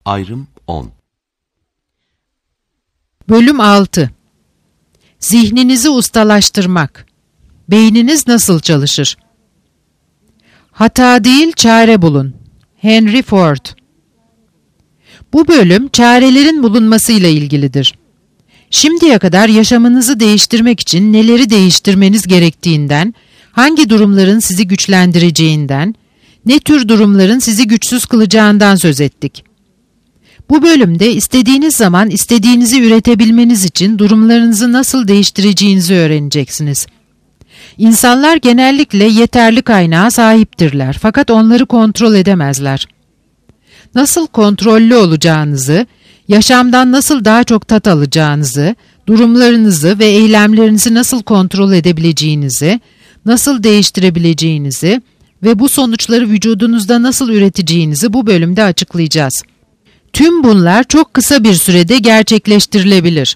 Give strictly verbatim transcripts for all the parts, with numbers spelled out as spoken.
Ayrım on. Bölüm altı. Zihninizi ustalaştırmak. Beyniniz nasıl çalışır? Hata değil, çare bulun. Henry Ford. Bu bölüm çarelerin bulunmasıyla ilgilidir. Şimdiye kadar yaşamınızı değiştirmek için neleri değiştirmeniz gerektiğinden, hangi durumların sizi güçlendireceğinden, ne tür durumların sizi güçsüz kılacağından söz ettik. Bu bölümde istediğiniz zaman istediğinizi üretebilmeniz için durumlarınızı nasıl değiştireceğinizi öğreneceksiniz. İnsanlar genellikle yeterli kaynağa sahiptirler fakat onları kontrol edemezler. Nasıl kontrollü olacağınızı, yaşamdan nasıl daha çok tat alacağınızı, durumlarınızı ve eylemlerinizi nasıl kontrol edebileceğinizi, nasıl değiştirebileceğinizi ve bu sonuçları vücudunuzda nasıl üreteceğinizi bu bölümde açıklayacağız. Tüm bunlar çok kısa bir sürede gerçekleştirilebilir.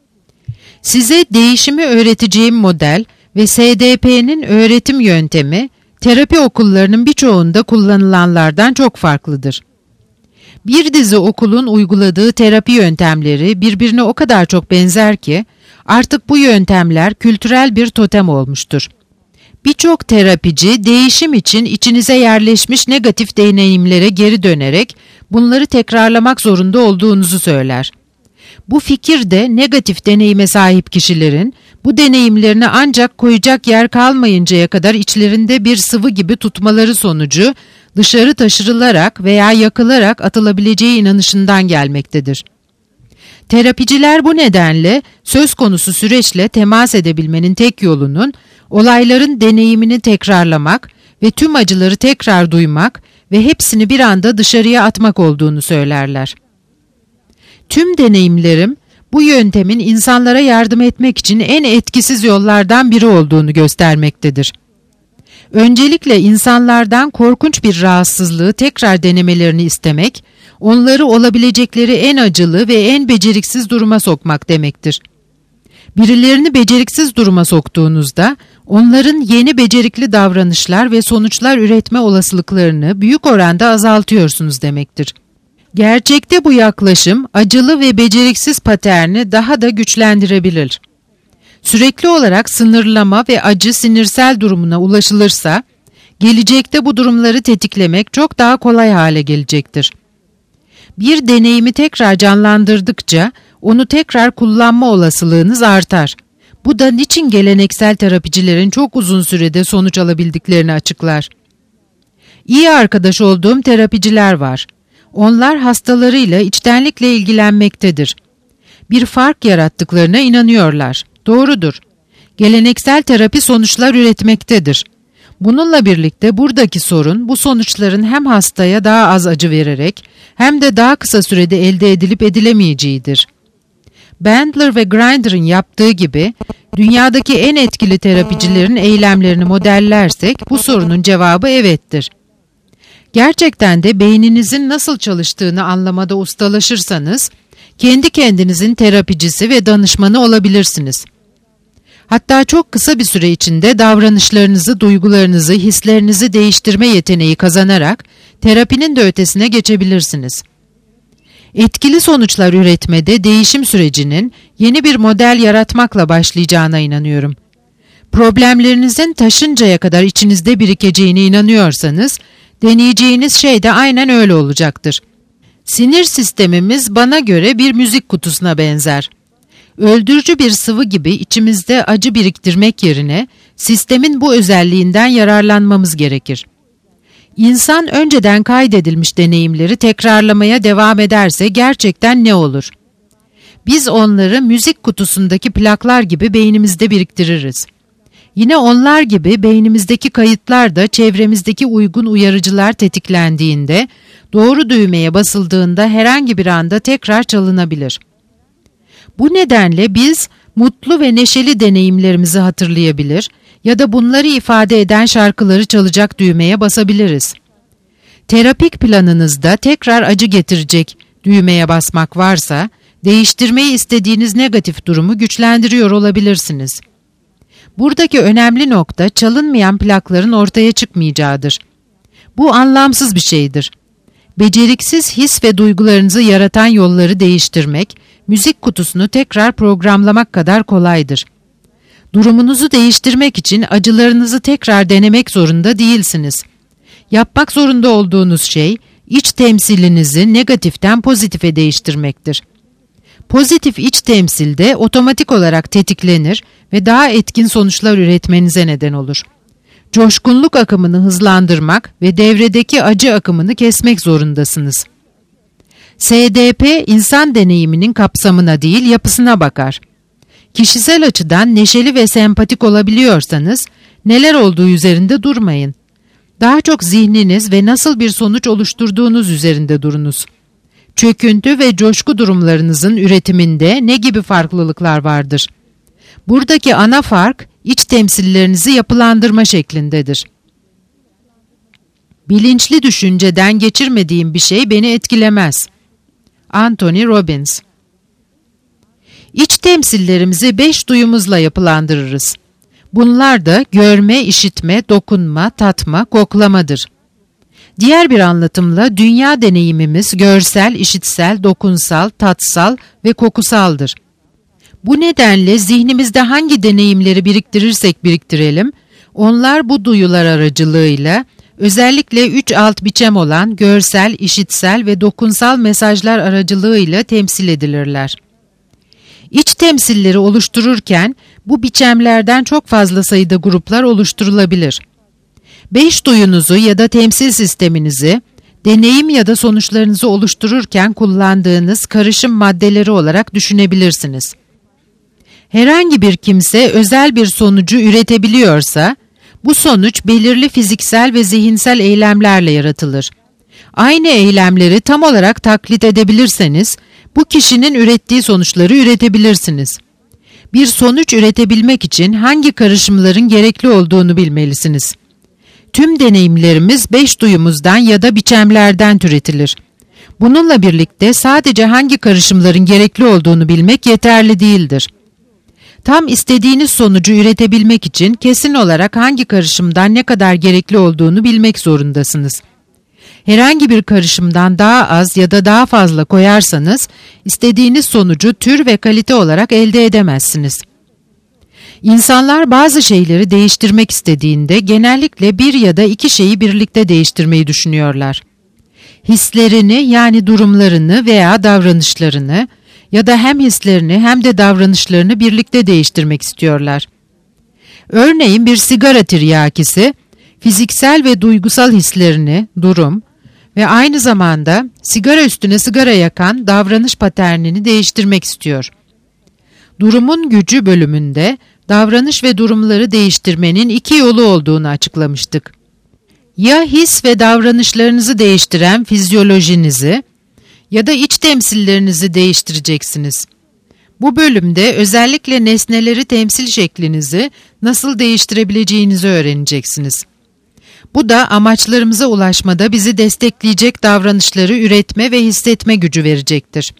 Size değişimi öğreteceğim model ve S D P'nin öğretim yöntemi, terapi okullarının birçoğunda kullanılanlardan çok farklıdır. Bir dizi okulun uyguladığı terapi yöntemleri birbirine o kadar çok benzer ki, artık bu yöntemler kültürel bir totem olmuştur. Birçok terapici değişim için içinize yerleşmiş negatif deneyimlere geri dönerek bunları tekrarlamak zorunda olduğunuzu söyler. Bu fikir de negatif deneyime sahip kişilerin bu deneyimlerini ancak koyacak yer kalmayıncaya kadar içlerinde bir sıvı gibi tutmaları sonucu dışarı taşırılarak veya yakılarak atılabileceği inanışından gelmektedir. Terapiciler bu nedenle söz konusu süreçle temas edebilmenin tek yolunun olayların deneyimini tekrarlamak ve tüm acıları tekrar duymak ve hepsini bir anda dışarıya atmak olduğunu söylerler. Tüm deneyimlerim bu yöntemin insanlara yardım etmek için en etkisiz yollardan biri olduğunu göstermektedir. Öncelikle insanlardan korkunç bir rahatsızlığı tekrar denemelerini istemek, onları olabilecekleri en acılı ve en beceriksiz duruma sokmak demektir. Birilerini beceriksiz duruma soktuğunuzda, onların yeni becerikli davranışlar ve sonuçlar üretme olasılıklarını büyük oranda azaltıyorsunuz demektir. Gerçekte bu yaklaşım, acılı ve beceriksiz paterni daha da güçlendirebilir. Sürekli olarak sınırlama ve acı sinirsel durumuna ulaşılırsa, gelecekte bu durumları tetiklemek çok daha kolay hale gelecektir. Bir deneyimi tekrar canlandırdıkça, onu tekrar kullanma olasılığınız artar. Bu da niçin geleneksel terapicilerin çok uzun sürede sonuç alabildiklerini açıklar. İyi arkadaş olduğum terapiciler var. Onlar hastalarıyla içtenlikle ilgilenmektedir. Bir fark yarattıklarına inanıyorlar. Doğrudur. Geleneksel terapi sonuçlar üretmektedir. Bununla birlikte buradaki sorun bu sonuçların hem hastaya daha az acı vererek hem de daha kısa sürede elde edilip edilemeyeceğidir. Bandler ve Grinder'ın yaptığı gibi dünyadaki en etkili terapicilerin eylemlerini modellersek bu sorunun cevabı evettir. Gerçekten de beyninizin nasıl çalıştığını anlamada ustalaşırsanız kendi kendinizin terapicisi ve danışmanı olabilirsiniz. Hatta çok kısa bir süre içinde davranışlarınızı, duygularınızı, hislerinizi değiştirme yeteneği kazanarak terapinin de ötesine geçebilirsiniz. Etkili sonuçlar üretmede değişim sürecinin yeni bir model yaratmakla başlayacağına inanıyorum. Problemlerinizin taşıncaya kadar içinizde birikeceğine inanıyorsanız, deneyeceğiniz şey de aynen öyle olacaktır. Sinir sistemimiz bana göre bir müzik kutusuna benzer. Öldürücü bir sıvı gibi içimizde acı biriktirmek yerine sistemin bu özelliğinden yararlanmamız gerekir. İnsan önceden kaydedilmiş deneyimleri tekrarlamaya devam ederse gerçekten ne olur? Biz onları müzik kutusundaki plaklar gibi beynimizde biriktiririz. Yine onlar gibi beynimizdeki kayıtlar da çevremizdeki uygun uyarıcılar tetiklendiğinde, doğru düğmeye basıldığında herhangi bir anda tekrar çalınabilir. Bu nedenle biz mutlu ve neşeli deneyimlerimizi hatırlayabilir ya da bunları ifade eden şarkıları çalacak düğmeye basabiliriz. Terapik planınızda tekrar acı getirecek düğmeye basmak varsa, değiştirmeyi istediğiniz negatif durumu güçlendiriyor olabilirsiniz. Buradaki önemli nokta çalınmayan plakların ortaya çıkmayacağıdır. Bu anlamsız bir şeydir. Beceriksiz his ve duygularınızı yaratan yolları değiştirmek, müzik kutusunu tekrar programlamak kadar kolaydır. Durumunuzu değiştirmek için acılarınızı tekrar denemek zorunda değilsiniz. Yapmak zorunda olduğunuz şey, iç temsilinizi negatiften pozitife değiştirmektir. Pozitif iç temsilde otomatik olarak tetiklenir ve daha etkin sonuçlar üretmenize neden olur. Coşkunluk akımını hızlandırmak ve devredeki acı akımını kesmek zorundasınız. S D P, insan deneyiminin kapsamına değil, yapısına bakar. Kişisel açıdan neşeli ve sempatik olabiliyorsanız, neler olduğu üzerinde durmayın. Daha çok zihniniz ve nasıl bir sonuç oluşturduğunuz üzerinde durunuz. Çöküntü ve coşku durumlarınızın üretiminde ne gibi farklılıklar vardır? Buradaki ana fark, iç temsillerinizi yapılandırma şeklindedir. Bilinçli düşünceden geçirmediğim bir şey beni etkilemez. Anthony Robbins. İç temsillerimizi beş duyumuzla yapılandırırız. Bunlar da görme, işitme, dokunma, tatma, koklamadır. Diğer bir anlatımla dünya deneyimimiz görsel, işitsel, dokunsal, tatsal ve kokusaldır. Bu nedenle zihnimizde hangi deneyimleri biriktirirsek biriktirelim, onlar bu duyular aracılığıyla özellikle üç alt biçem olan görsel, işitsel ve dokunsal mesajlar aracılığıyla temsil edilirler. İç temsilleri oluştururken bu biçemlerden çok fazla sayıda gruplar oluşturulabilir. Beş duyunuzu ya da temsil sisteminizi, deneyim ya da sonuçlarınızı oluştururken kullandığınız karışım maddeleri olarak düşünebilirsiniz. Herhangi bir kimse özel bir sonucu üretebiliyorsa, bu sonuç belirli fiziksel ve zihinsel eylemlerle yaratılır. Aynı eylemleri tam olarak taklit edebilirseniz, bu kişinin ürettiği sonuçları üretebilirsiniz. Bir sonuç üretebilmek için hangi karışımların gerekli olduğunu bilmelisiniz. Tüm deneyimlerimiz beş duyumuzdan ya da biçemlerden türetilir. Bununla birlikte sadece hangi karışımların gerekli olduğunu bilmek yeterli değildir. Tam istediğiniz sonucu üretebilmek için kesin olarak hangi karışımdan ne kadar gerekli olduğunu bilmek zorundasınız. Herhangi bir karışımdan daha az ya da daha fazla koyarsanız, istediğiniz sonucu tür ve kalite olarak elde edemezsiniz. İnsanlar bazı şeyleri değiştirmek istediğinde genellikle bir ya da iki şeyi birlikte değiştirmeyi düşünüyorlar. Hislerini yani durumlarını veya davranışlarını ya da hem hislerini hem de davranışlarını birlikte değiştirmek istiyorlar. Örneğin bir sigara tiryakisi, fiziksel ve duygusal hislerini, durum ve aynı zamanda sigara üstüne sigara yakan davranış paternini değiştirmek istiyor. Durumun gücü bölümünde davranış ve durumları değiştirmenin iki yolu olduğunu açıklamıştık. Ya his ve davranışlarınızı değiştiren fizyolojinizi ya da iç temsillerinizi değiştireceksiniz. Bu bölümde özellikle nesneleri temsil şeklinizi nasıl değiştirebileceğinizi öğreneceksiniz. Bu da amaçlarımıza ulaşmada bizi destekleyecek davranışları üretme ve hissetme gücü verecektir.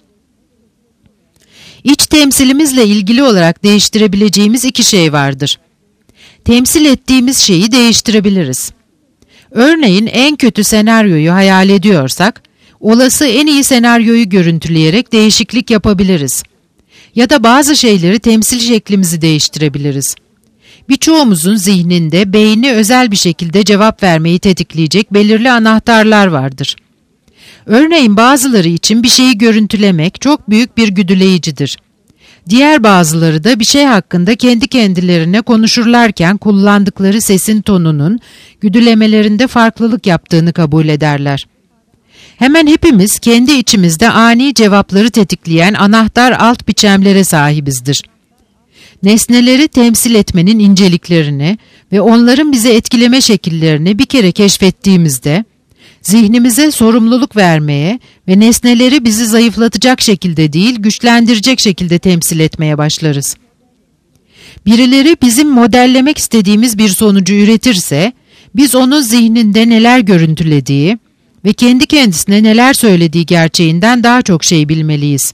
İç temsilimizle ilgili olarak değiştirebileceğimiz iki şey vardır. Temsil ettiğimiz şeyi değiştirebiliriz. Örneğin en kötü senaryoyu hayal ediyorsak, olası en iyi senaryoyu görüntüleyerek değişiklik yapabiliriz. Ya da bazı şeyleri temsil şeklimizi değiştirebiliriz. Birçoğumuzun zihninde beyni özel bir şekilde cevap vermeyi tetikleyecek belirli anahtarlar vardır. Örneğin bazıları için bir şeyi görüntülemek çok büyük bir güdüleyicidir. Diğer bazıları da bir şey hakkında kendi kendilerine konuşurlarken kullandıkları sesin tonunun güdülemelerinde farklılık yaptığını kabul ederler. Hemen hepimiz kendi içimizde ani cevapları tetikleyen anahtar alt biçemlere sahibizdir. Nesneleri temsil etmenin inceliklerini ve onların bizi etkileme şekillerini bir kere keşfettiğimizde, zihnimize sorumluluk vermeye ve nesneleri bizi zayıflatacak şekilde değil, güçlendirecek şekilde temsil etmeye başlarız. Birileri bizim modellemek istediğimiz bir sonucu üretirse, biz onun zihninde neler görüntülediği ve kendi kendisine neler söylediği gerçeğinden daha çok şey bilmeliyiz.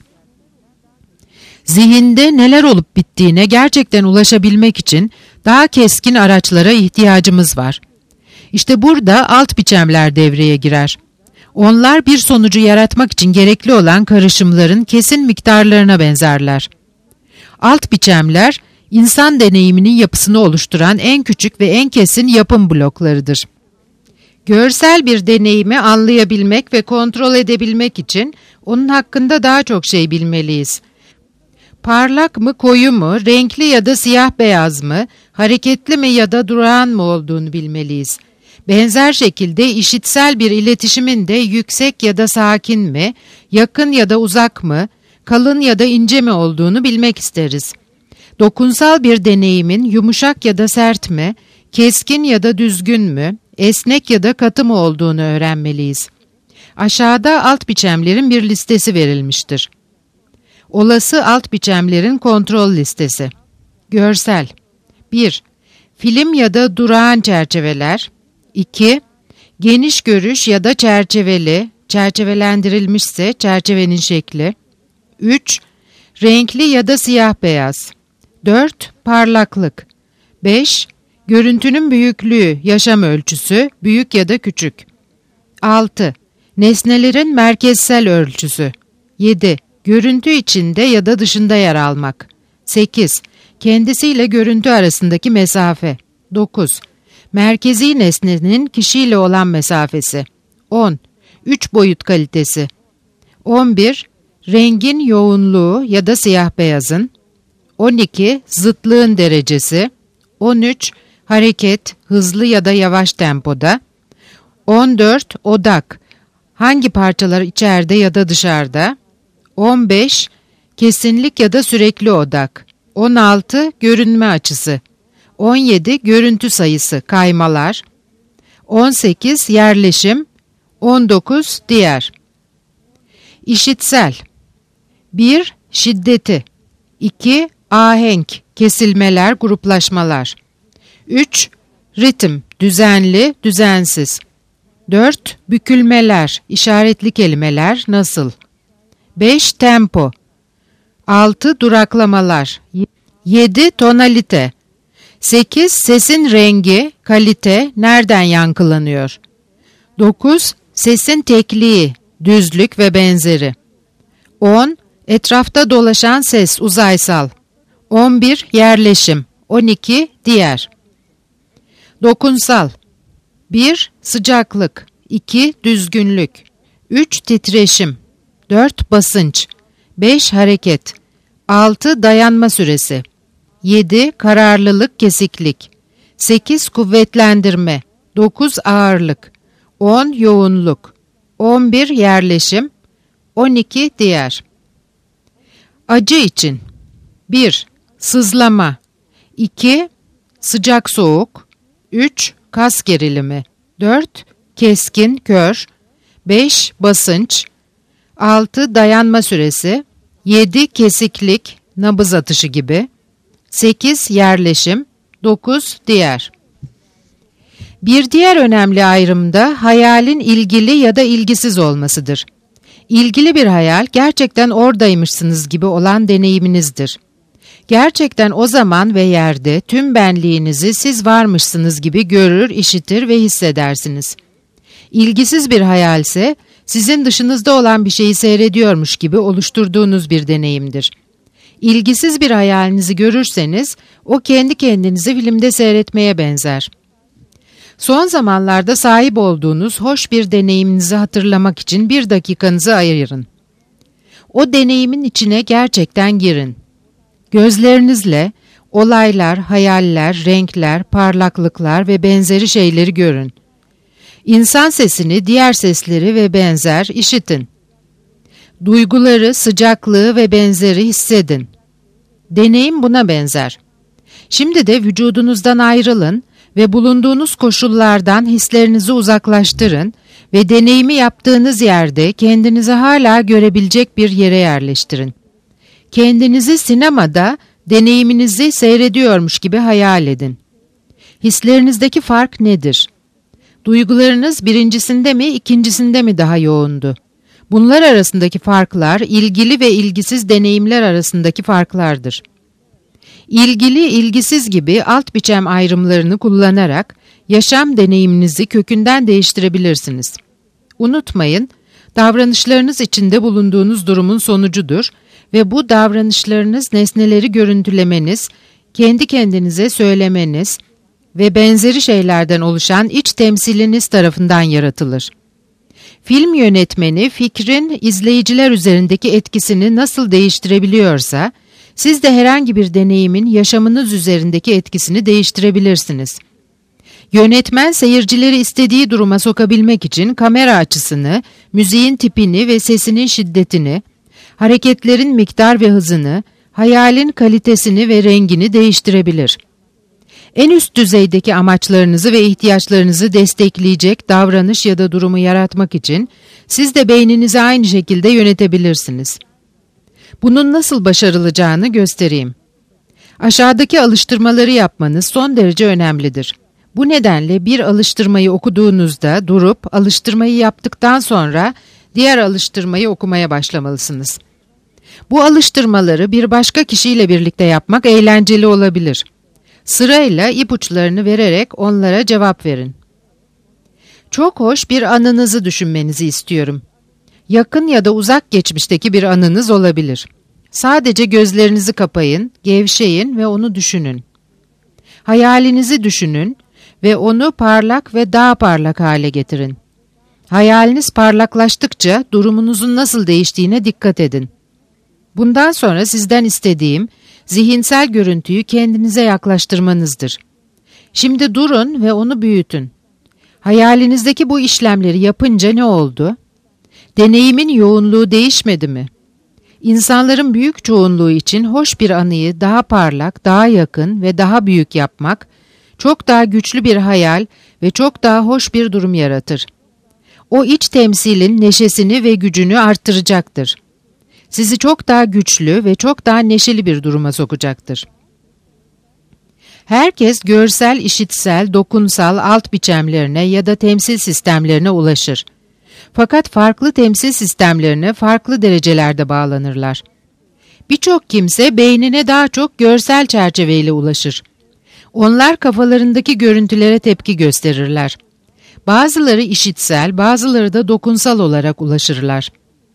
Zihinde neler olup bittiğine gerçekten ulaşabilmek için daha keskin araçlara ihtiyacımız var. İşte burada alt biçemler devreye girer. Onlar bir sonucu yaratmak için gerekli olan karışımların kesin miktarlarına benzerler. Alt biçemler, insan deneyiminin yapısını oluşturan en küçük ve en kesin yapım bloklarıdır. Görsel bir deneyimi anlayabilmek ve kontrol edebilmek için onun hakkında daha çok şey bilmeliyiz. Parlak mı, koyu mu, renkli ya da siyah beyaz mı, hareketli mi ya da durağan mı olduğunu bilmeliyiz. Benzer şekilde işitsel bir iletişimin de yüksek ya da sakin mi, yakın ya da uzak mı, kalın ya da ince mi olduğunu bilmek isteriz. Dokunsal bir deneyimin yumuşak ya da sert mi, keskin ya da düzgün mü, esnek ya da katı mı olduğunu öğrenmeliyiz. Aşağıda alt biçemlerin bir listesi verilmiştir. Olası alt biçemlerin kontrol listesi. Görsel. bir. Film ya da durağan çerçeveler. iki. Geniş görüş ya da çerçeveli, çerçevelendirilmişse çerçevenin şekli. üç. Renkli ya da siyah beyaz. dört. Parlaklık. beş. Görüntünün büyüklüğü, yaşam ölçüsü, büyük ya da küçük. altı. Nesnelerin merkezsel ölçüsü. yedi. Görüntü içinde ya da dışında yer almak. sekiz. Kendisiyle görüntü arasındaki mesafe. dokuz. Merkezi nesnenin kişiyle olan mesafesi. on. üç boyut kalitesi. on bir. Rengin yoğunluğu ya da siyah beyazın. on iki. Zıtlığın derecesi. on üç. Hareket, hızlı ya da yavaş tempoda. on dört. Odak. Hangi parçalar içeride ya da dışarıda? on beş. Kesinlik ya da sürekli odak. on altı. Görünme açısı. on yedi. Görüntü sayısı, kaymalar. on sekiz. Yerleşim. on dokuz. Diğer. İşitsel. bir. Şiddeti. iki. Ahenk, kesilmeler, gruplaşmalar. üç. Ritim, düzenli, düzensiz. dört. Bükülmeler, işaretli kelimeler, nasıl. beş. Tempo. altı. Duraklamalar. yedi. Tonalite. sekiz. Sesin rengi, kalite, nereden yankılanıyor. dokuz. Sesin tekliği, düzlük ve benzeri. on. Etrafta dolaşan ses, uzaysal. on bir. Yerleşim. on iki. Diğer. Dokunsal. bir. Sıcaklık. iki. Düzgünlük. üç. Titreşim. dört. Basınç. beş. Hareket. altı. Dayanma süresi. yedi. Kararlılık, kesiklik. sekiz. Kuvvetlendirme. dokuz. Ağırlık. on. Yoğunluk. on bir. Yerleşim. on iki. Diğer. Acı için. bir. Sızlama. iki. Sıcak soğuk. üç. Kas gerilimi. dört. Keskin, kör. beş. Basınç. altı. Dayanma süresi. yedi. Kesiklik, nabız atışı gibi. sekiz. Yerleşim. dokuz. Diğer. Bir diğer önemli ayrım da hayalin ilgili ya da ilgisiz olmasıdır. İlgili bir hayal, gerçekten oradaymışsınız gibi olan deneyiminizdir. Gerçekten o zaman ve yerde tüm benliğinizi siz varmışsınız gibi görür, işitir ve hissedersiniz. İlgisiz bir hayalse, sizin dışınızda olan bir şeyi seyrediyormuş gibi oluşturduğunuz bir deneyimdir. İlgisiz bir hayalinizi görürseniz, o kendi kendinizi filmde seyretmeye benzer. Son zamanlarda sahip olduğunuz hoş bir deneyiminizi hatırlamak için bir dakikanızı ayırın. O deneyimin içine gerçekten girin. Gözlerinizle olaylar, hayaller, renkler, parlaklıklar ve benzeri şeyleri görün. İnsan sesini, diğer sesleri ve benzer işitin. Duyguları, sıcaklığı ve benzeri hissedin. Deneyim buna benzer. Şimdi de vücudunuzdan ayrılın ve bulunduğunuz koşullardan hislerinizi uzaklaştırın ve deneyimi yaptığınız yerde kendinizi hala görebilecek bir yere yerleştirin. Kendinizi sinemada deneyiminizi seyrediyormuş gibi hayal edin. Hislerinizdeki fark nedir? Duygularınız birincisinde mi, ikincisinde mi daha yoğundu? Bunlar arasındaki farklar, ilgili ve ilgisiz deneyimler arasındaki farklardır. İlgili, ilgisiz gibi alt biçem ayrımlarını kullanarak yaşam deneyiminizi kökünden değiştirebilirsiniz. Unutmayın, davranışlarınız içinde bulunduğunuz durumun sonucudur ve bu davranışlarınız nesneleri görüntülemeniz, kendi kendinize söylemeniz ve benzeri şeylerden oluşan iç temsiliniz tarafından yaratılır. Film yönetmeni fikrin izleyiciler üzerindeki etkisini nasıl değiştirebiliyorsa, siz de herhangi bir deneyimin yaşamınız üzerindeki etkisini değiştirebilirsiniz. Yönetmen seyircileri istediği duruma sokabilmek için kamera açısını, müziğin tipini ve sesinin şiddetini, hareketlerin miktar ve hızını, hayalin kalitesini ve rengini değiştirebilir. En üst düzeydeki amaçlarınızı ve ihtiyaçlarınızı destekleyecek davranış ya da durumu yaratmak için siz de beyninizi aynı şekilde yönetebilirsiniz. Bunun nasıl başarılacağını göstereyim. Aşağıdaki alıştırmaları yapmanız son derece önemlidir. Bu nedenle bir alıştırmayı okuduğunuzda durup alıştırmayı yaptıktan sonra diğer alıştırmayı okumaya başlamalısınız. Bu alıştırmaları bir başka kişiyle birlikte yapmak eğlenceli olabilir. Sırayla ipuçlarını vererek onlara cevap verin. Çok hoş bir anınızı düşünmenizi istiyorum. Yakın ya da uzak geçmişteki bir anınız olabilir. Sadece gözlerinizi kapayın, gevşeyin ve onu düşünün. Hayalinizi düşünün ve onu parlak ve daha parlak hale getirin. Hayaliniz parlaklaştıkça durumunuzun nasıl değiştiğine dikkat edin. Bundan sonra sizden istediğim, zihinsel görüntüyü kendinize yaklaştırmanızdır. Şimdi durun ve onu büyütün. Hayalinizdeki bu işlemleri yapınca ne oldu? Deneyimin yoğunluğu değişmedi mi? İnsanların büyük çoğunluğu için hoş bir anıyı daha parlak, daha yakın ve daha büyük yapmak, çok daha güçlü bir hayal ve çok daha hoş bir durum yaratır. O iç temsilin neşesini ve gücünü arttıracaktır. Sizi çok daha güçlü ve çok daha neşeli bir duruma sokacaktır. Herkes görsel, işitsel, dokunsal alt biçemlerine ya da temsil sistemlerine ulaşır. Fakat farklı temsil sistemlerine farklı derecelerde bağlanırlar. Birçok kimse beynine daha çok görsel çerçeveyle ulaşır. Onlar kafalarındaki görüntülere tepki gösterirler. Bazıları işitsel, bazıları da dokunsal olarak ulaşırlar.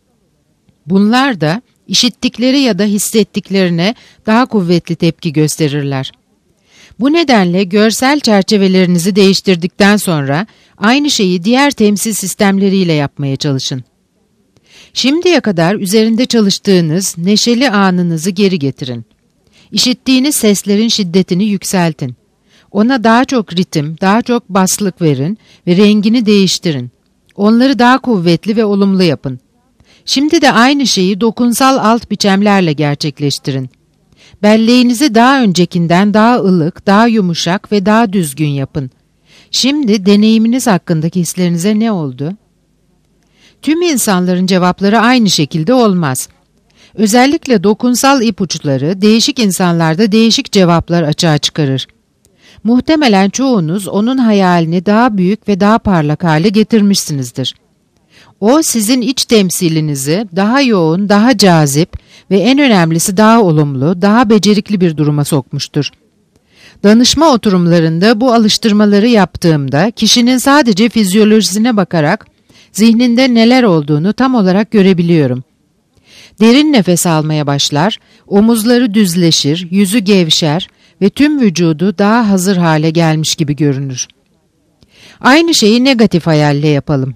Bunlar da işittikleri ya da hissettiklerine daha kuvvetli tepki gösterirler. Bu nedenle görsel çerçevelerinizi değiştirdikten sonra aynı şeyi diğer temsil sistemleriyle yapmaya çalışın. Şimdiye kadar üzerinde çalıştığınız neşeli anınızı geri getirin. İşittiğiniz seslerin şiddetini yükseltin. Ona daha çok ritim, daha çok baslık verin ve rengini değiştirin. Onları daha kuvvetli ve olumlu yapın. Şimdi de aynı şeyi dokunsal alt biçemlerle gerçekleştirin. Belleğinizi daha öncekinden daha ılık, daha yumuşak ve daha düzgün yapın. Şimdi deneyiminiz hakkındaki hislerinize ne oldu? Tüm insanların cevapları aynı şekilde olmaz. Özellikle dokunsal ipuçları değişik insanlarda değişik cevaplar açığa çıkarır. Muhtemelen çoğunuz onun hayalini daha büyük ve daha parlak hale getirmişsinizdir. O sizin iç temsilinizi daha yoğun, daha cazip ve en önemlisi daha olumlu, daha becerikli bir duruma sokmuştur. Danışma oturumlarında bu alıştırmaları yaptığımda kişinin sadece fizyolojisine bakarak zihninde neler olduğunu tam olarak görebiliyorum. Derin nefes almaya başlar, omuzları düzleşir, yüzü gevşer ve tüm vücudu daha hazır hale gelmiş gibi görünür. Aynı şeyi negatif hayalle yapalım.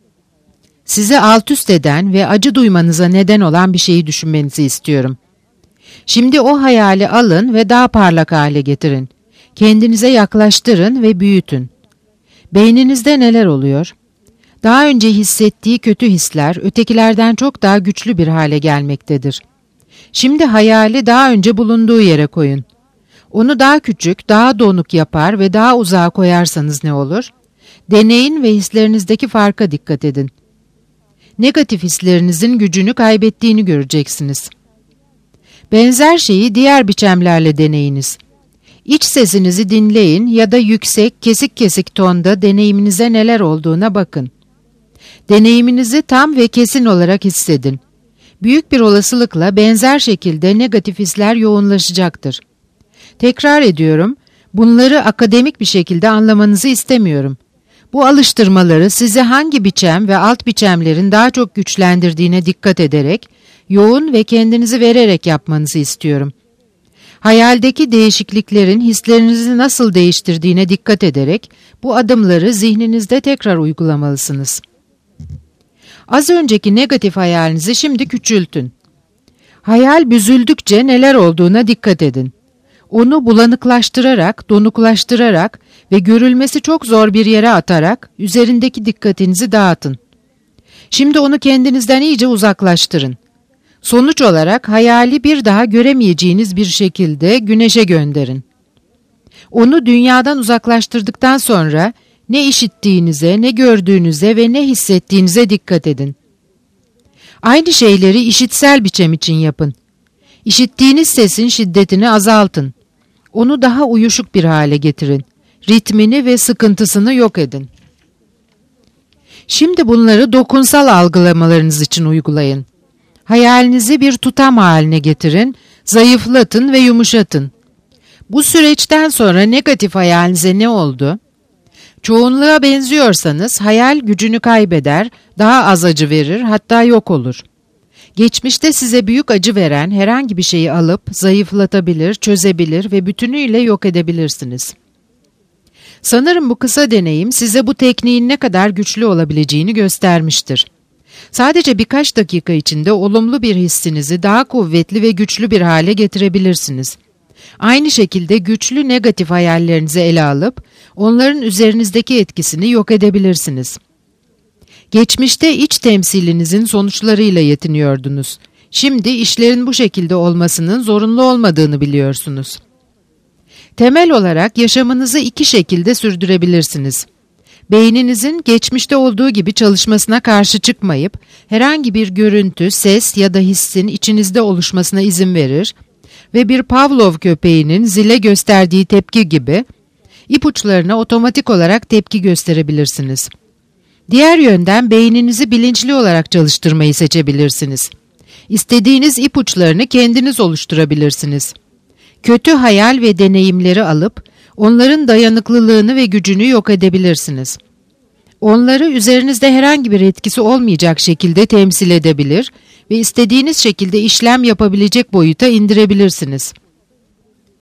Sizi alt üst eden ve acı duymanıza neden olan bir şeyi düşünmenizi istiyorum. Şimdi o hayali alın ve daha parlak hale getirin. Kendinize yaklaştırın ve büyütün. Beyninizde neler oluyor? Daha önce hissettiği kötü hisler ötekilerden çok daha güçlü bir hale gelmektedir. Şimdi hayali daha önce bulunduğu yere koyun. Onu daha küçük, daha donuk yapar ve daha uzağa koyarsanız ne olur? Deneyin ve hislerinizdeki farka dikkat edin. Negatif hislerinizin gücünü kaybettiğini göreceksiniz. Benzer şeyi diğer biçemlerle deneyiniz. İç sesinizi dinleyin ya da yüksek, kesik kesik tonda deneyiminize neler olduğuna bakın. Deneyiminizi tam ve kesin olarak hissedin. Büyük bir olasılıkla benzer şekilde negatif hisler yoğunlaşacaktır. Tekrar ediyorum, bunları akademik bir şekilde anlamanızı istemiyorum. Bu alıştırmaları sizi hangi biçem ve alt biçemlerin daha çok güçlendirdiğine dikkat ederek, yoğun ve kendinizi vererek yapmanızı istiyorum. Hayaldeki değişikliklerin hislerinizi nasıl değiştirdiğine dikkat ederek bu adımları zihninizde tekrar uygulamalısınız. Az önceki negatif hayalinizi şimdi küçültün. Hayal büzüldükçe neler olduğuna dikkat edin. Onu bulanıklaştırarak, donuklaştırarak ve görülmesi çok zor bir yere atarak üzerindeki dikkatinizi dağıtın. Şimdi onu kendinizden iyice uzaklaştırın. Sonuç olarak hayali bir daha göremeyeceğiniz bir şekilde güneşe gönderin. Onu dünyadan uzaklaştırdıktan sonra ne işittiğinize, ne gördüğünüze ve ne hissettiğinize dikkat edin. Aynı şeyleri işitsel biçem için yapın. İşittiğiniz sesin şiddetini azaltın. Onu daha uyuşuk bir hale getirin. Ritmini ve sıkıntısını yok edin. Şimdi bunları dokunsal algılamalarınız için uygulayın. Hayalinizi bir tutam haline getirin, zayıflatın ve yumuşatın. Bu süreçten sonra negatif hayalinize ne oldu? Çoğunluğa benziyorsanız hayal gücünü kaybeder, daha az acı verir, hatta yok olur. Geçmişte size büyük acı veren herhangi bir şeyi alıp zayıflatabilir, çözebilir ve bütünüyle yok edebilirsiniz. Sanırım bu kısa deneyim size bu tekniğin ne kadar güçlü olabileceğini göstermiştir. Sadece birkaç dakika içinde olumlu bir hissinizi daha kuvvetli ve güçlü bir hale getirebilirsiniz. Aynı şekilde güçlü negatif hayallerinizi ele alıp onların üzerinizdeki etkisini yok edebilirsiniz. Geçmişte iç temsilinizin sonuçlarıyla yetiniyordunuz. Şimdi işlerin bu şekilde olmasının zorunlu olmadığını biliyorsunuz. Temel olarak yaşamınızı iki şekilde sürdürebilirsiniz. Beyninizin geçmişte olduğu gibi çalışmasına karşı çıkmayıp, herhangi bir görüntü, ses ya da hissin içinizde oluşmasına izin verir ve bir Pavlov köpeğinin zile gösterdiği tepki gibi, ipuçlarına otomatik olarak tepki gösterebilirsiniz. Diğer yönden beyninizi bilinçli olarak çalıştırmayı seçebilirsiniz. İstediğiniz ipuçlarını kendiniz oluşturabilirsiniz. Kötü hayal ve deneyimleri alıp, onların dayanıklılığını ve gücünü yok edebilirsiniz. Onları üzerinizde herhangi bir etkisi olmayacak şekilde temsil edebilir ve istediğiniz şekilde işlem yapabilecek boyuta indirebilirsiniz.